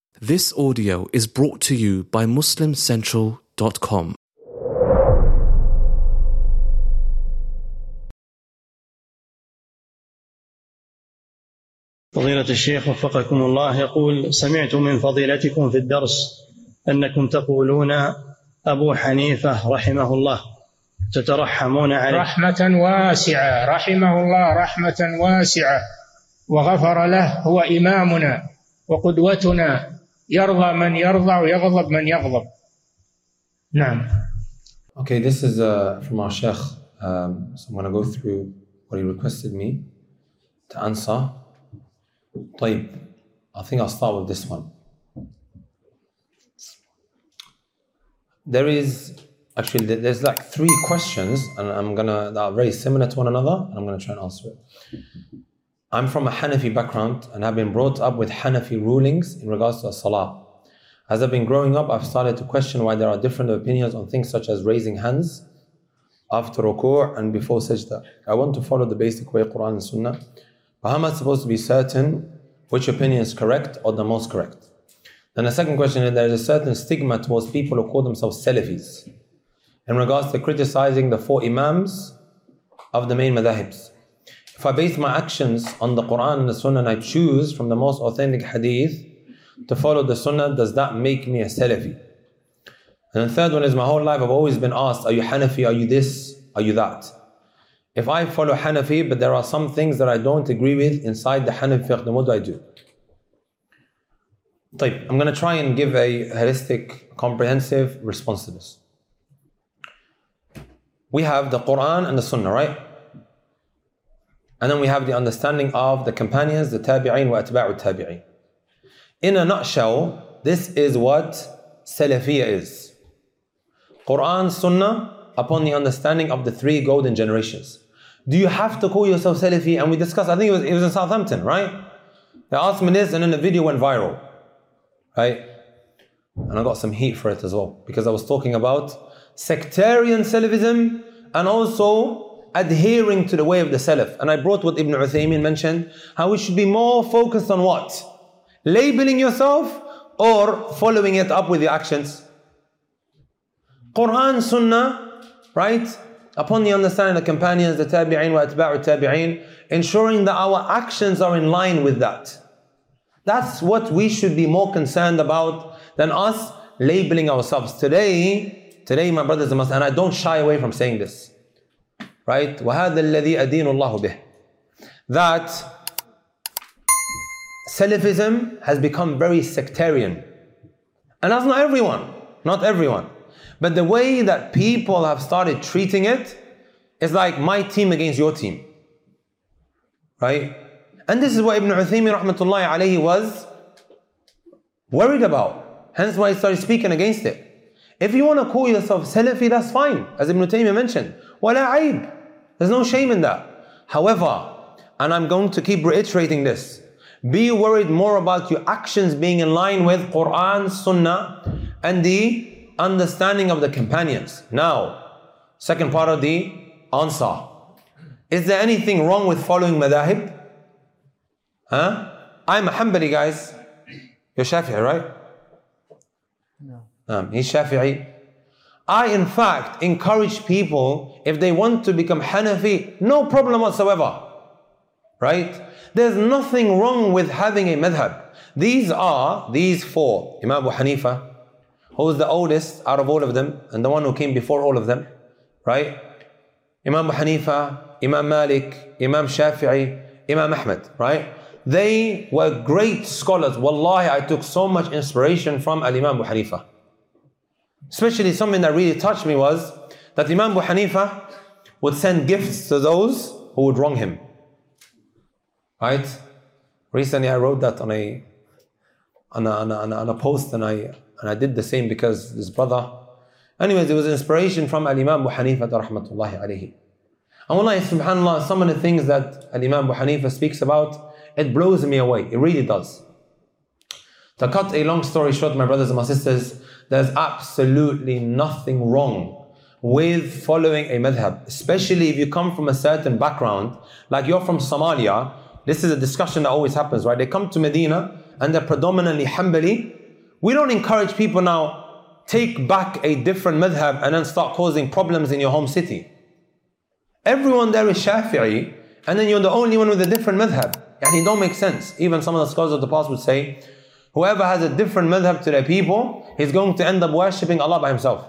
This audio is brought to you by MuslimCentral.com. فضيلة الشيخ وفقكم الله يقول: سمعت من فضيلتكم في الدرس أنكم تقولون أبو حنيفة رحمه الله تترحمون عليه. رحمة واسعة، رحمه الله رحمة واسعة وغفر له، هو إمامنا وقدوتنا، يرضى من يرضى ويغضب من يغضب. نعم. Okay, this is from our Sheikh. So I'm going to go through what he requested me to answer. طيب, I think I'll start with this one. There's like 3 questions, and that are very similar to one another, and I'm gonna try and answer it. I'm from a Hanafi background and have been brought up with Hanafi rulings in regards to Salah. As I've been growing up, I've started to question why there are different opinions on things such as raising hands after ruku' and before sajda. I want to follow the basic way, Quran and Sunnah. But how am I supposed to be certain which opinion is correct or the most correct? Then the second question is, there is a certain stigma towards people who call themselves Salafis in regards to criticizing the 4 Imams of the main madahibs. If I base my actions on the Quran and the Sunnah and I choose from the most authentic hadith to follow the Sunnah, does that make me a Salafi? And the third one is, my whole life I've always been asked, are you Hanafi, are you this, are you that? If I follow Hanafi, but there are some things that I don't agree with inside the Hanafi fiqh, then what do I do? I'm going to try and give a holistic, comprehensive response to this. We have the Quran and the Sunnah, right? And then we have the understanding of the companions, the tabi'een wa atba'u tabi'een. In a nutshell, this is what Salafiyya is. Quran, Sunnah, upon the understanding of the 3 golden generations. Do you have to call yourself Salafi? And we discussed, I think it was in Southampton, right? They asked me this and then the video went viral, right? And I got some heat for it as well, because I was talking about sectarian Salafism and also adhering to the way of the Salaf. And I brought what Ibn Uthaymeen mentioned, how we should be more focused on what? Labeling yourself or following it up with the actions? Quran, Sunnah, right? Upon the understanding of the companions, the tabi'een wa atba'u tabi'een, ensuring that our actions are in line with that. That's what we should be more concerned about than us labeling ourselves. Today, my brothers and sisters, and I don't shy away from saying this, right? وَهَذَا الَّذِي أَدِينُ اللَّهُ بِهِ. That Salafism has become very sectarian. And that's not everyone. But the way that people have started treating it is like my team against your team, right? And this is what Ibn Uthaymeen rahmatullahi alayhi was worried about. Hence why he started speaking against it. If you want to call yourself Salafi, that's fine. As Ibn Taymiyyah mentioned, وَلَا عَيْب. There's no shame in that. However, and I'm going to keep reiterating this, be worried more about your actions being in line with Quran, Sunnah, and the understanding of the companions. Now, second part of the answer. Is there anything wrong with following madahib? I'm a Hanbali, guys. You're Shafi'i, right? No. He's Shafi'i. I, in fact, encourage people, if they want to become Hanafi, no problem whatsoever. Right? There's nothing wrong with having a madhab. These 4. Imam Abu Hanifa, who is the oldest out of all of them, and the one who came before all of them, right? Imam Abu Hanifa, Imam Malik, Imam Shafi'i, Imam Ahmad, right? They were great scholars. Wallahi, I took so much inspiration from Al-Imam Abu Hanifa. Especially something that really touched me was that Imam Abu Hanifa would send gifts to those who would wrong him. Right? Recently I wrote that on a post, and I did the same because this brother. Anyways, it was inspiration from Al-Imam Abu Hanifa rahmatullahi alayhi. And wallahi, subhanAllah, some of the things that Al-Imam Abu Hanifa speaks about, it blows me away. It really does. To cut a long story short, my brothers and my sisters, there's absolutely nothing wrong with following a madhab, especially if you come from a certain background, like you're from Somalia. This is a discussion that always happens, right? They come to Medina and they're predominantly Hanbali, We don't encourage people now, take back a different madhab and then start causing problems in your home city. Everyone there is Shafi'i, and then you're the only one with a different madhab. And it don't make sense. Even some of the scholars of the past would say, whoever has a different madhab to their people, he's going to end up worshipping Allah by himself.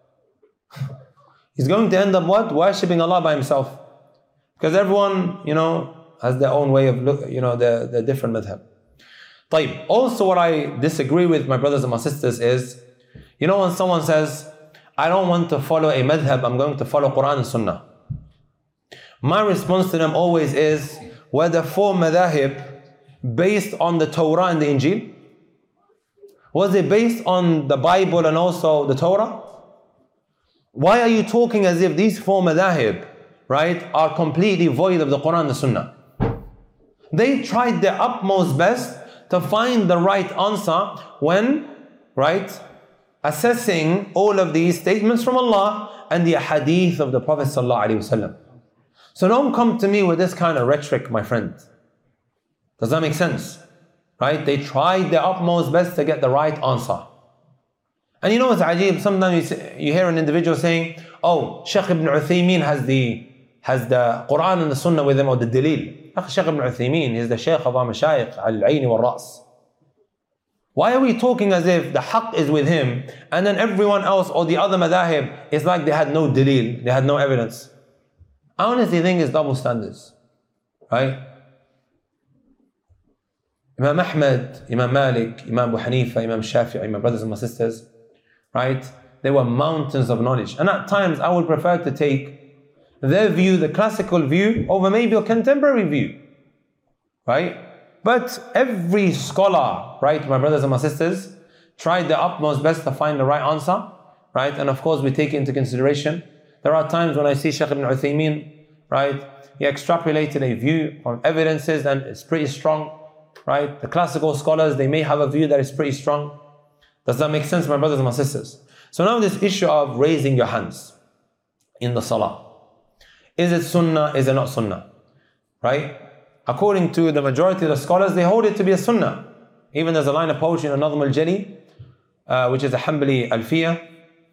He's going to end up what? Worshipping Allah by himself. Because everyone, has their own way of, the different madhab. طيب. Also what I disagree with, my brothers and my sisters, is, when someone says, I don't want to follow a madhab, I'm going to follow Quran and Sunnah. My response to them always is, were the 4 madahib based on the Torah and the Injil? Was it based on the Bible and also the Torah? Why are you talking as if these 4 madahib, right, are completely void of the Quran and the Sunnah? They tried their utmost best to find the right answer when, right, assessing all of these statements from Allah and the hadith of the Prophet sallallahu alaihi wasallam. So don't come to me with this kind of rhetoric, my friend. Does that make sense? Right? They tried their utmost best to get the right answer. And what's ajib? Sometimes you hear an individual saying, oh, Shaykh ibn Uthaymeen has the Quran and the Sunnah with him, or the Dalil. Shaykh ibn Uthaymeen is the Shaykh of our Mashayikh, al-Ayn wal-Ra's. Why are we talking as if the haqq is with him, and then everyone else or the other madahib is like they had no dalil, they had no evidence? I honestly think it's double standards. Right? Imam Ahmad, Imam Malik, Imam Abu Hanifa, Imam Shafi'i, my brothers and my sisters, right? They were mountains of knowledge. And at times I would prefer to take their view, the classical view, over maybe a contemporary view. Right? But every scholar, right, my brothers and my sisters, tried their utmost best to find the right answer. Right? And of course we take it into consideration. There are times when I see Shaykh ibn Uthaymeen, right? He extrapolated a view from evidences and it's pretty strong. Right? The classical scholars, they may have a view that is pretty strong. Does that make sense, my brothers and my sisters? So now this issue of raising your hands in the salah. Is it sunnah? Is it not sunnah? Right? According to the majority of the scholars, they hold it to be a sunnah. Even there's a line of poetry in Nadhm al-Jali, which is a Hanbali Alfiyah,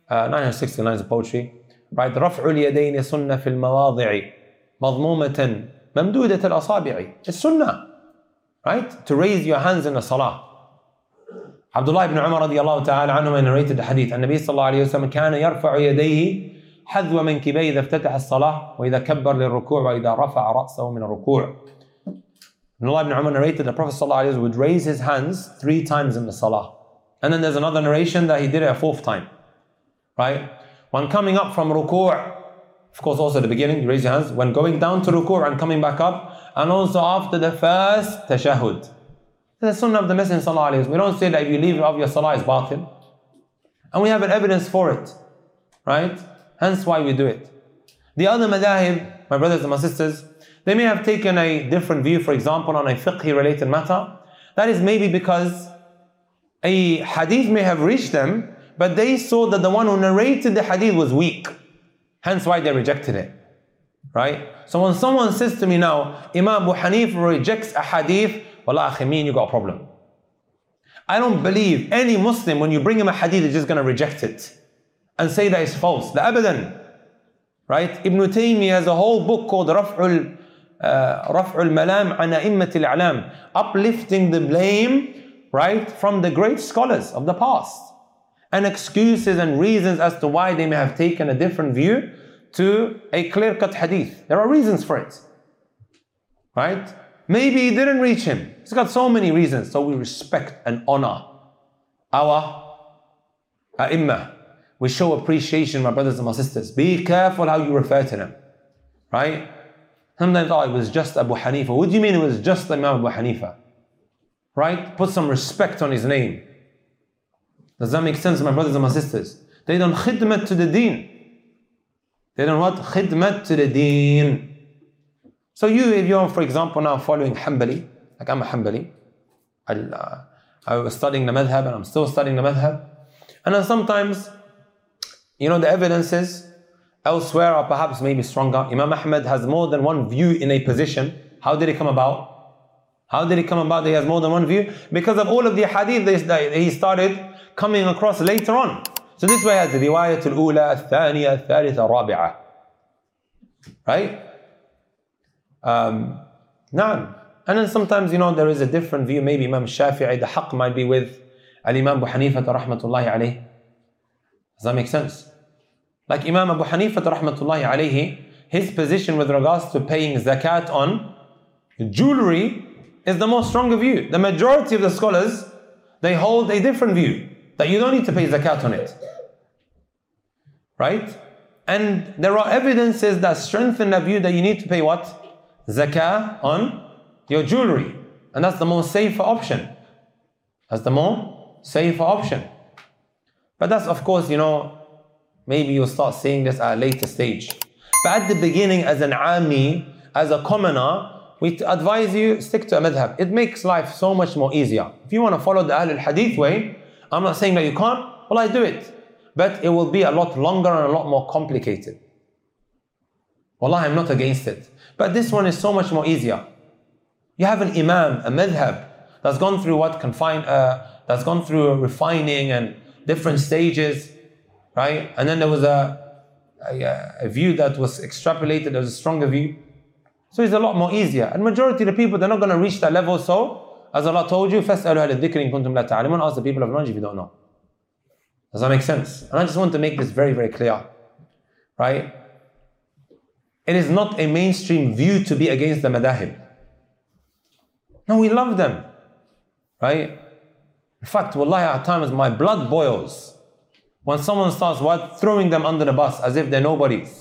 960 lines of poetry. Right? رفع اليدين سنة في المواضع مضمومة ممدودة الأصابع. It's sunnah. Right? To raise your hands in the salah. Abdullah ibn Umar radiallahu ta'ala anhu narrated the hadith. النبي صلى الله عليه وسلم كان يرفع يديه حذو منكبيه إذا افتتح الصلاة وإذا كبر للركوع وإذا رفع رأسه من الركوع. Abdullah ibn Umar narrated the Prophet صلى الله عليه وسلم would raise his hands 3 times in the salah. And then there's another narration that he did it a 4th time. Right? When coming up from ruku', of course also at the beginning, you raise your hands. When going down to ruku' and coming back up, and also after the first tashahhud. This is sunnah of the Messenger sallallahu alaihi wasallam. We don't say that if you leave of your salah is batil. And we have an evidence for it. Right? Hence why we do it. The other madahib, my brothers and my sisters, they may have taken a different view, for example, on a fiqhi related matter. That is maybe because a hadith may have reached them, but they saw that the one who narrated the hadith was weak. Hence why they rejected it. Right? So when someone says to me now, Imam Abu Hanifa rejects a hadith, wallah akhi, you got a problem. I don't believe any Muslim, when you bring him a hadith, is just going to reject it and say that it's false. The abadan. Right? Ibn Taymiyyah has a whole book called Raf'ul Malam an A'immatil A'lam, uplifting the blame, right, from the great scholars of the past, and excuses and reasons as to why they may have taken a different view to a clear-cut hadith. There are reasons for it. Right? Maybe it didn't reach him. He's got so many reasons. So we respect and honor our A'imma. We show appreciation, my brothers and my sisters. Be careful how you refer to them. Right? Sometimes, it was just Abu Hanifa. What do you mean it was just Imam Abu Hanifa? Right? Put some respect on his name. Does that make sense, my brothers and my sisters? They done khidmat to the deen. They done what? Khidmat to the deen. So if you're, for example, now following Hanbali, like I'm a Hanbali, I was studying the madhab and I'm still studying the madhab. And then sometimes, the evidences elsewhere are perhaps maybe stronger. Imam Ahmad has more than one view in a position. How did it come about? How did it come about that he has more than one view? Because of all of the hadith that he started coming across later on. So this way has the riwayat al-ula, al-thaniya, al-thalitha, al-rabi'ah. Right? Naam. And then sometimes, there is a different view. Maybe Imam Shafi'i, the haqq might be with Al-Imam Abu Hanifa rahmatullahi alayhi. Does that make sense? Like Imam Abu Hanifa rahmatullahi alayhi, his position with regards to paying zakat on jewelry is the most stronger view. The majority of the scholars, they hold a different view, that you don't need to pay zakat on it. Right? And there are evidences that strengthen the view that you need to pay what? Zakah on your jewelry. And that's the most safer option. That's the more safer option. But that's, of course, maybe you'll start seeing this at a later stage. But at the beginning, as an ami, as a commoner, we advise you, stick to a madhab. It makes life so much more easier. If you want to follow the Ahl al-Hadith way, I'm not saying that you can't, well, I do it. But it will be a lot longer and a lot more complicated. Wallah, I'm not against it. But this one is so much more easier. You have an imam, a madhab, that's gone through that's gone through refining and different stages, right? And then there was a view that was extrapolated as a stronger view. So it's a lot more easier. And majority of the people, they're not going to reach that level. So, as Allah told you, فَاسْأَلُوا أَهْلَ الذِّكْرِ إِن كُنتُمْ لَا تَعْلَمُونَ. Ask the people of knowledge if you don't know. Does that make sense? And I just want to make this very, very clear, right? It is not a mainstream view to be against the madahib. No, we love them, right? In fact, wallahi, at times my blood boils when someone starts throwing them under the bus as if they're nobodies.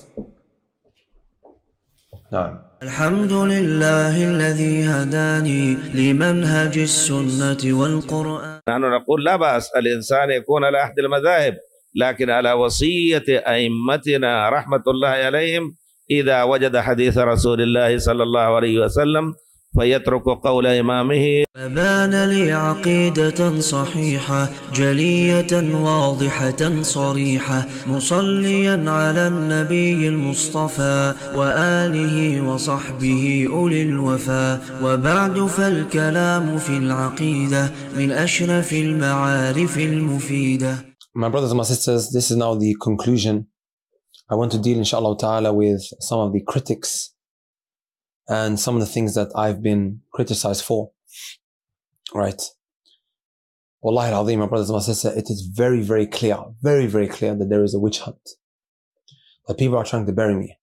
No. الحمد لله الذي هداني لمنهج السنة والقرآن. نحن نقول لا بأس الإنسان يكون على أحد المذاهب، لكن على وصية أئمتنا رحمة الله عليهم إذا وجد حديث رسول الله صلى الله عليه وسلم فيترك قول إمامه. فبان لي عقيدة صحيحة جلية واضحة صريحة مصليا على النبي المصطفى وآله وصحبه أولي الوفا. وبعد فالكلام في العقيدة من أشرف المعارف المفيدة. My brothers and my sisters, this is now the conclusion. I want to deal, inshallah ta'ala, with some of the critics and some of the things that I've been criticized for. Right. Wallahi al-Azim, my brothers and my sisters, it is very, very clear that there is a witch hunt. That people are trying to bury me.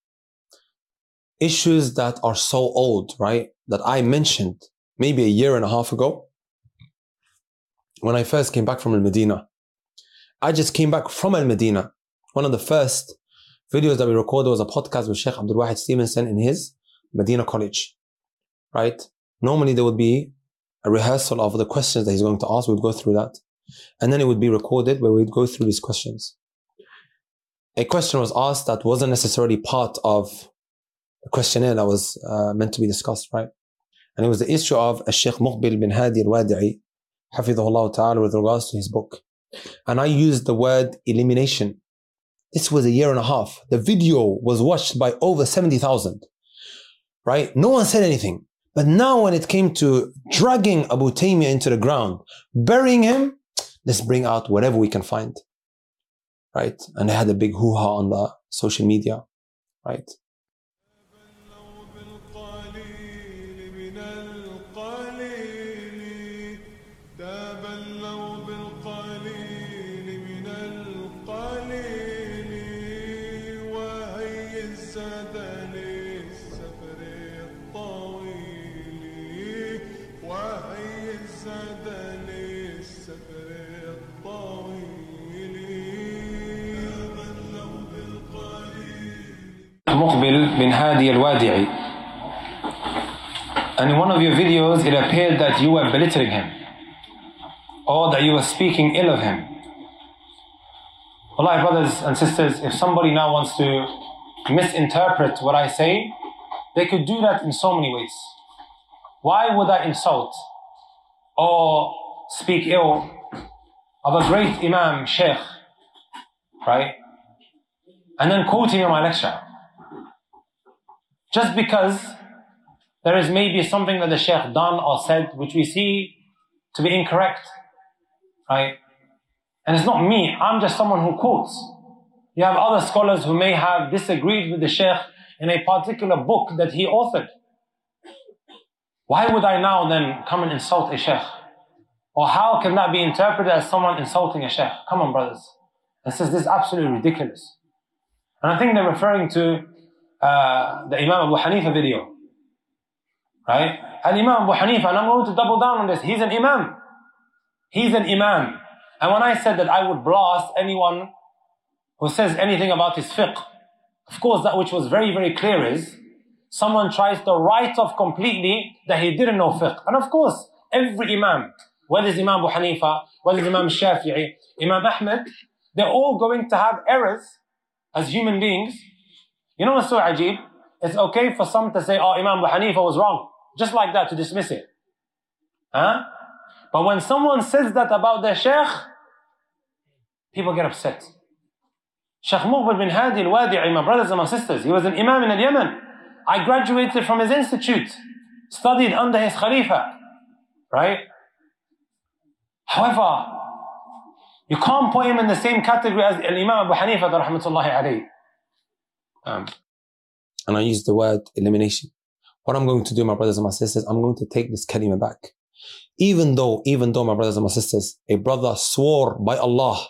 Issues that are so old, right, that I mentioned maybe a year and a half ago when I first came back from Al-Medina. I just came back from Al-Medina. One of the first videos that we recorded was a podcast with Sheikh Abdul Wahid Stevenson in his Medina College, right? Normally there would be a rehearsal of the questions that he's going to ask. We'd go through that. And then it would be recorded where we'd go through these questions. A question was asked that wasn't necessarily part of the questionnaire that was meant to be discussed, right? And it was the issue of Sheikh Muqbil bin Hadi al-Wadi'i, hafidhahullah ta'ala, with regards to his book. And I used the word elimination. This was a year and a half. The video was watched by over 70,000. Right? No one said anything. But now when it came to dragging Abu Taymiyyah into the ground, burying him, let's bring out whatever we can find. Right? And they had a big hoo-ha on the social media. Right? Muqbil bin Hadi al-Wadi'i, and in one of your videos it appeared that you were belittling him or that you were speaking ill of him. Wallahi, brothers and sisters, if somebody now wants to misinterpret what I say, they could do that in so many ways. Why would I insult or speak ill of a great Imam, Sheikh, right? And then quote him in my lecture? Just because there is maybe something that the Shaykh done or said which we see to be incorrect, right? And it's not me, I'm just someone who quotes. You have other scholars who may have disagreed with the Shaykh in a particular book that he authored. Why would I now then come and insult a Shaykh? Or how can that be interpreted as someone insulting a Shaykh? Come on, brothers. And says this is absolutely ridiculous. And I think they're referring to the Imam Abu Hanifa video. Right? And Imam Abu Hanifa, and I'm going to double down on this, he's an Imam. He's an Imam. And when I said that I would blast anyone who says anything about his fiqh, of course that which was very, very clear is, someone tries to write off completely that he didn't know fiqh. And of course, every Imam, whether it's Imam Abu Hanifa, whether it's Imam Shafi'i, Imam Ahmed, they're all going to have errors as human beings. You know what's so ajib? It's okay for some to say, oh, Imam Abu Hanifa was wrong. Just like that, to dismiss it. Huh? But when someone says that about their Shaykh, people get upset. Shaykh Muqbil bin Hadi al-Wadi'i, my brothers and my sisters, he was an Imam in Yemen. I graduated from his institute, studied under his Khalifa. Right? However, you can't put him in the same category as Imam Abu Hanifa rahmatullahi alayhi. And I use the word elimination. What I'm going to do, my brothers and my sisters, I'm going to take this kalima back. Even though, my brothers and my sisters, a brother swore by Allah,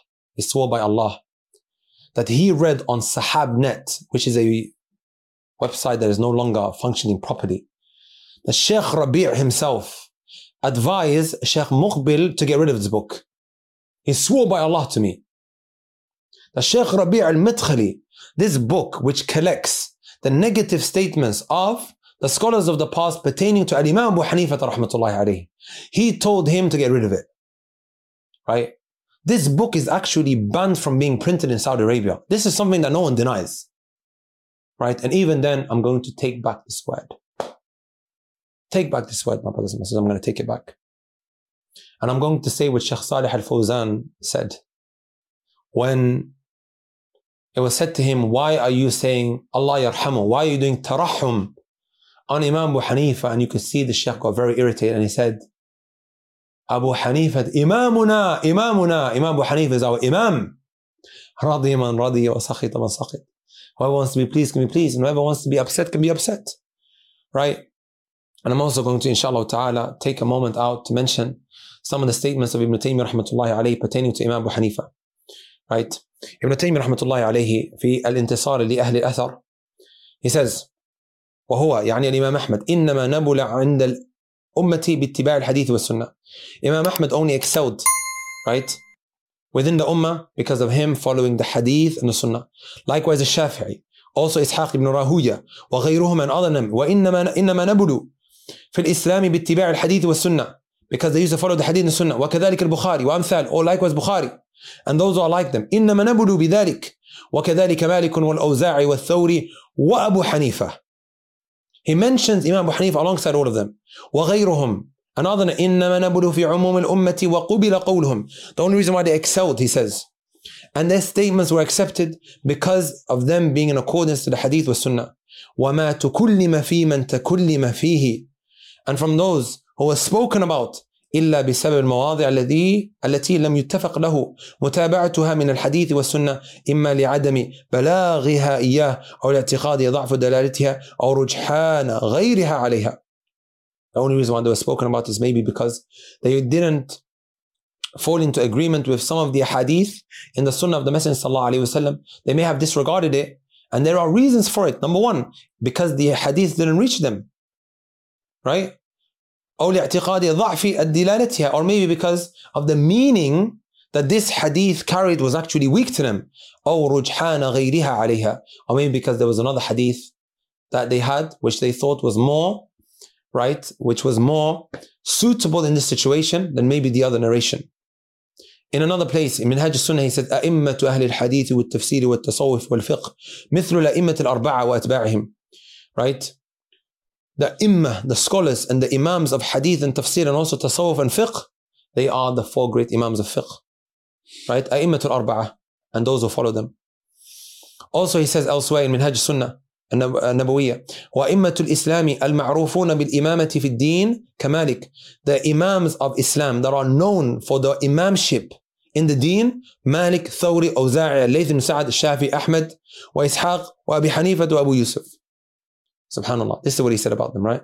that he read on Sahabnet, which is a website that is no longer functioning properly, the Shaykh Rabi' himself advised Shaykh Muqbil to get rid of this book. He swore by Allah to me. The Shaykh Rabi' al-Madkhali, this book which collects the negative statements of the scholars of the past pertaining to Imam Abu Hanifa rahmatullahi alayhi, he told him to get rid of it. Right? This book is actually banned from being printed in Saudi Arabia. This is something that no one denies. Right? And even then, I'm going to take back this word. Take back this word, my brothers and sisters. I'm going to take it back. And I'm going to say what Shaykh Salih al-Fawzan said. When it was said to him, why are you saying Allah yarhamu? Why are you doing tarahum on Imam Abu Hanifa? And you could see the Shaykh got very irritated and he said, Abu Hanifa, Imam Abu Hanifa is our Imam. Radiya man radiya wa sakhita man sakhit. Whoever wants to be pleased can be pleased, and whoever wants to be upset can be upset. Right? And I'm also going to, inshallah ta'ala, take a moment out to mention some of the statements of Ibn Taymiyyah rahmatullahi alayhi pertaining to Imam Abu Hanifa. Right? Ibn Taymiyyah rahmatullahi alayhi في الانتصار لأهل الأثر, he says, وهو يعني الإمام أحمد إنما نبل عند الأمة باتباع الحديث والسنة. Imam Ahmad only excelled, right, within the ummah because of him following the hadith and the sunnah. Likewise the Shafi'i, also Ishaq ibn Rahuya وغيرهم and other them, وإنما نبل في الإسلام باتباع الحديث والسنة, because they used to follow the hadith and the sunnah. وكذلك البخاري وأمثال, or likewise Bukhari and those who are like them. إنما نبل بذلك وكذلك مالك والأوزاعي والثوري وأبو حنيفة. He mentions Imam Abu Hanifa alongside all of them. وغيرهم, another إنما نبل في عموم الأمة وقبل قولهم. The only reason why they excelled, he says, and their statements were accepted because of them being in accordance to the hadith wa sunnah. وما تكلم في من تكلم فيه, and from those who were spoken about إلا بسبب المواضع التي لم يتفق له متابعتها من الحديث والسنة إما لعدم بلاغها إياه أو لاعتقاد ضعف دلالتها أو رجحان غيرها عليها. The only reason why they were spoken about is maybe because they didn't fall into agreement with some of the hadith in the sunnah of the Messenger sallallahu alaihi wasallam. They may have disregarded it, and there are reasons for it. Number one, because the hadith didn't reach them, right? أو لاعتقاد ضعف دلالتها, or maybe because of the meaning that this hadith carried was actually weak to them. أو رجحان غيرها عليها, or maybe because there was another hadith that they had which they thought was more, right, which was more suitable in this situation than maybe the other narration. In another place, in Minhaj al-Sunnah, he said, أئمة أهل الحديث والتفسير والتصوف والفقه مثل الأئمة الأربعة وأتباعهم. Right? The imam, the scholars and the imams of hadith and tafsir and also tasawwuf and fiqh, they are the four great imams of fiqh. Right? أئمة الأربعة, and those who follow them. Also he says elsewhere in Minhaj al-Sunnah النبوية, وأئمة الإسلام المعروفون بالإمامة في الدين كمالك. The imams of Islam that are known for the imamship in the deen, Malik, Thawri, Awza'i, Al-Layth ibn Sa'ad, Shafi, Ahmed, wa Ishaq, wa Abi Hanifa, wa Abu Yusuf. Subhanallah. This is what he said about them, right?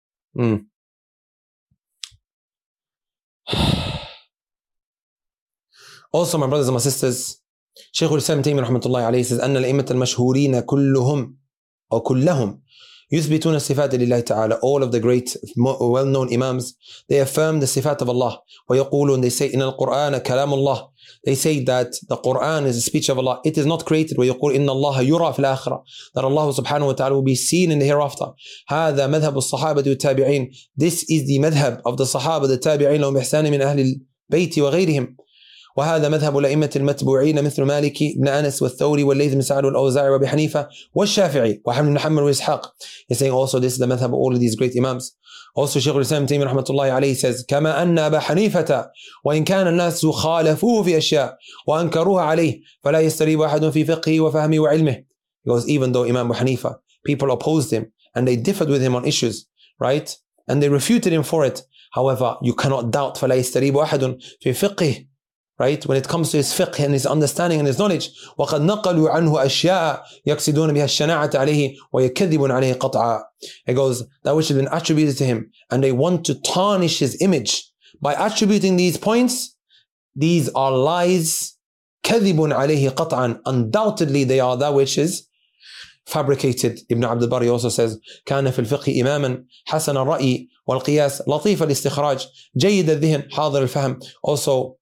Also, my brothers and my sisters, Shaykh al-Islam Taymiyyah rahmatullahi alayhi says, أن الأئمة المشهورين كلهم أو كلهم يثبتون الصفات لله تعالى. All of the great, well-known imams, they affirm the sifat of Allah. ويقولون, they say, إن القرآن كلام الله. They say that the Quran is the speech of Allah. It is not created. ويقول إن الله يرى في الآخرة. That Allah subhanahu wa ta'ala will be seen in the hereafter. هذا مذهب الصحابة والتابعين. This is the madhab of the Sahaba, the Tabi'in, لهم إحسان من أهل البيت وغيرهم. وهذا مذهب الأئمة المتبوعين مثل مالك بن أنس والثوري والليث بن سعد والأوزاعي وأبي حنيفة والشافعي وحمد بن حنبل وإسحاق. He's saying also this is the madhab of all of these great imams. Also Shaykh al-Islam Taymiyyah rahmatullahi alayhi says, كما أن أبا حنيفة وإن كان الناس خالفوه في أشياء وأنكروها عليه فلا يستريب أحد في فقهه وفهمه وعلمه. He goes, even though Imam Abu Hanifa, people opposed him and they differed with him on issues, right? And they refuted him for it. However, you cannot doubt فلا يستريب أحد في فقهه. Right? When it comes to his fiqh and his understanding and his knowledge, وَقَدْ نَقَلُوا عَنْهُ أَشْيَاءَ يَقْصِدُونَ بِهَا الشَّنَاعَةَ عَلَيْهِ وَيَكَذِّبُونَ عَلَيْهِ قَطْعًا. It goes, that which has been attributed to him, and they want to tarnish his image by attributing these points. These are lies. كَذِبٌ عَلَيْهِ قَطْعًا. Undoubtedly they are that which is fabricated. Ibn Abd al-Bari also says, كان في الفقه إماما حسن الرأي والقياس لطيف الاستخراج جيد الذهن حاضر الفهم. Also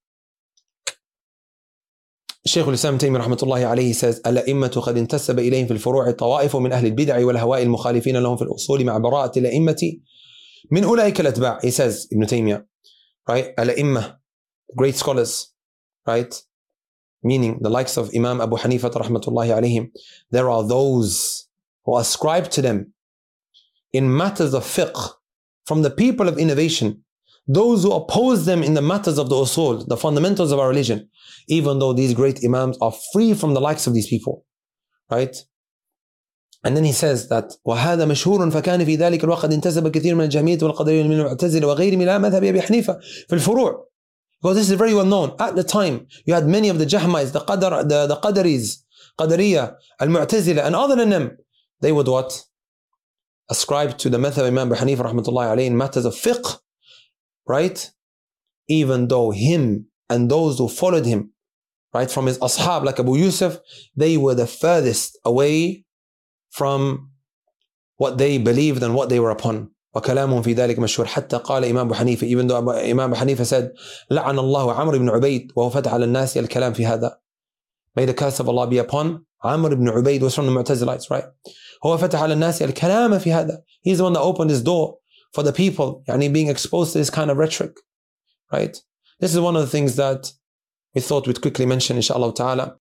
Shaykh al-Islam Taymiyyah rahmatullahi alayhi says, الأئمة قد انتسب إليهم في الفروع طوائف من أهل البدع والهواء المخالفين لهم في الأصول مع براءة الأئمة من أولئك الأتباع. He says, Ibn Taymiyyah, right? الأئمة, great scholars, right? Meaning the likes of Imam Abu Hanifa rahmatullahi alayhim. There are those who ascribe to them in matters of fiqh from the people of innovation, those who oppose them in the matters of the usul, the fundamentals of our religion, even though these great imams are free from the likes of these people, right? And then he says that وهذا مشهور فكان في ذلك الوقت انتسب كثير من الجهمية والقدرية من المعتزلة وغيرهم إلى مذهب أبي حنيفة في الفروع. Because this is very well known. At the time, you had many of the Jahmites, the Qadaris, Qadariyah, Al-Mu'tazila, and other than them, they would what? Ascribe to the method of Imam Abu Hanifa rahmatullahi alayhi in matters of fiqh, right? Even though him and those who followed him, right, from his ashab like Abu Yusuf, they were the furthest away from what they believed and what they were upon. وكلامهم في ذلك مشهور حتى قال إمام أبو حنيفة, even though Imam Abu Hanifa said لعن الله عمرو بن عبيد وهو فتح على الناس الكلام في هذا. May the curse of Allah be upon Amr ibn Ubaid, was from the Mu'tazilites, right? هو فتح على الناس الكلام في هذا. He's the one that opened his door for the people, يعني being exposed to this kind of rhetoric, right? This is one of the things that we thought we'd quickly mention, inshallah ta'ala.